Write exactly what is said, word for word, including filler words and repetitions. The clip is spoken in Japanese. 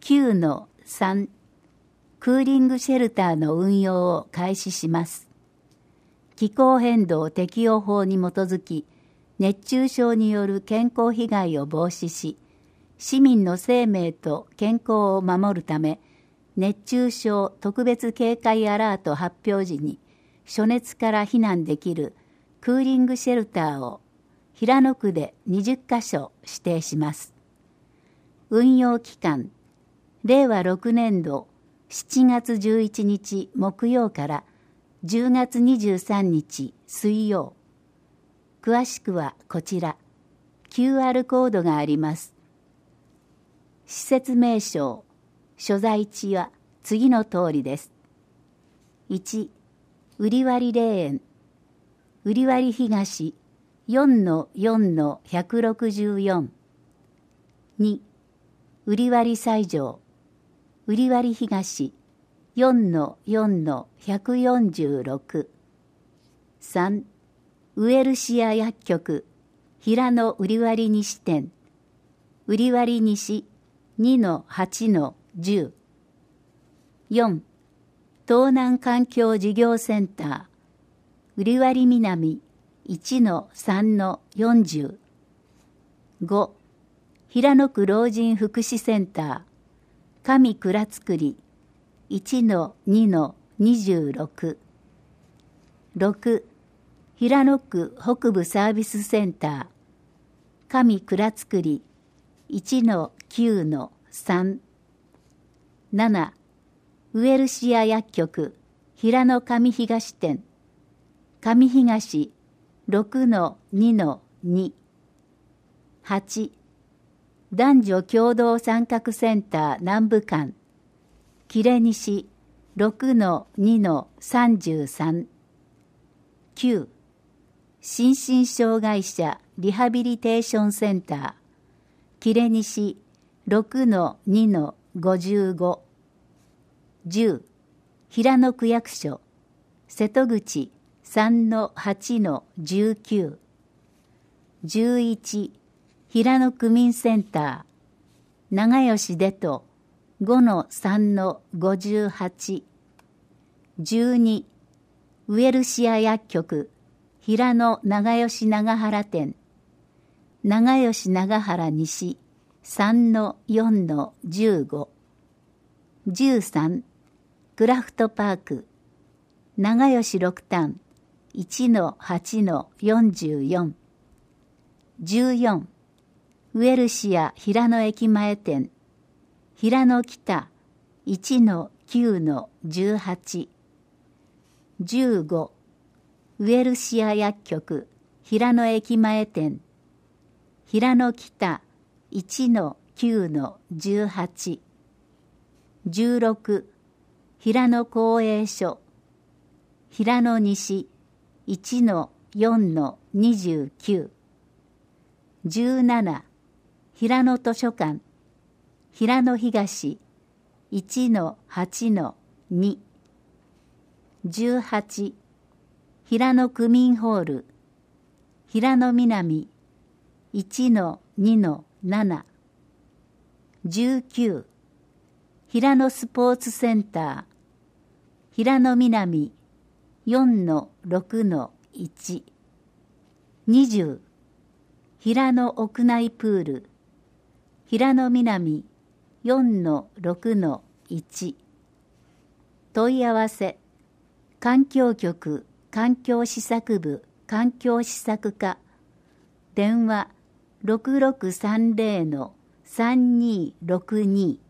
きゅうのさん クーリングシェルターの運用を開始します。気候変動適用法に基づき、熱中症による健康被害を防止し、市民の生命と健康を守るため、熱中症特別警戒アラート発表時に暑熱から避難できるクーリングシェルターを平野区でにじゅっかしょ指定します。運用期間、れいわろくねんどしちがつじゅういちにち木曜からじゅうがつにじゅうさんにち水曜。詳しくはこちら、キューアール コードがあります。施設名称、所在地は次の通りです。いち、売り割り霊園、売り割り東 よんのよんのひゃくろくじゅうよん。に、売り割り西条、売り割り東 よんのよんのひゃくよんじゅうろく。さん、ウエルシア薬局、平野売り割り西店、売り割り西 にのはちのじゅう。よん、東南環境事業センター、売り割り南 いちのさんのよんじゅう。ご、平野区老人福祉センター、上蔵造り いちのにのにじゅうろく。ろく、平野区北部サービスセンター、上蔵造り いちのきゅうのさん。なな、ウエルシア薬局平野上東店、上東 ろくのにのに。はち、男女共同参画センター南部間、切西 ろくのにのさんじゅうさん。きゅう、心身障害者リハビリテーションセンター、切西 ろくのにのごじゅうご。じゅう、平野区役所瀬戸口 さんのはちのじゅうきゅう。じゅういち、平野区民センター、長吉出戸 ごのさんのごじゅうはち。じゅうに、ウエルシア薬局平野長吉長原店、長吉長原西 さんのよんのじゅうご。じゅうさん、クラフトパーク長吉六反 いちのはちのよんじゅうよん。じゅうよん、ウエルシア平野駅前店、平野北 いちのきゅうのじゅうはち。じゅうご、ウエルシア薬局平野駅前店、平野北 いちのきゅうのじゅうはち。じゅうろく、平野公営所平野西 いちのよんのにじゅうきゅう。じゅうなな、平野図書館平野東 いちのはちのに。じゅうはち、平野区民ホール平野南 いちのにのなな。じゅうきゅう、平野スポーツセンター平野南 よんのろくのいち。にじゅう、平野屋内プール平野南 よんのろくのいち。問い合わせ、環境局環境施策部環境施策課、電話 ろくろくさんぜろのさんにーろくに。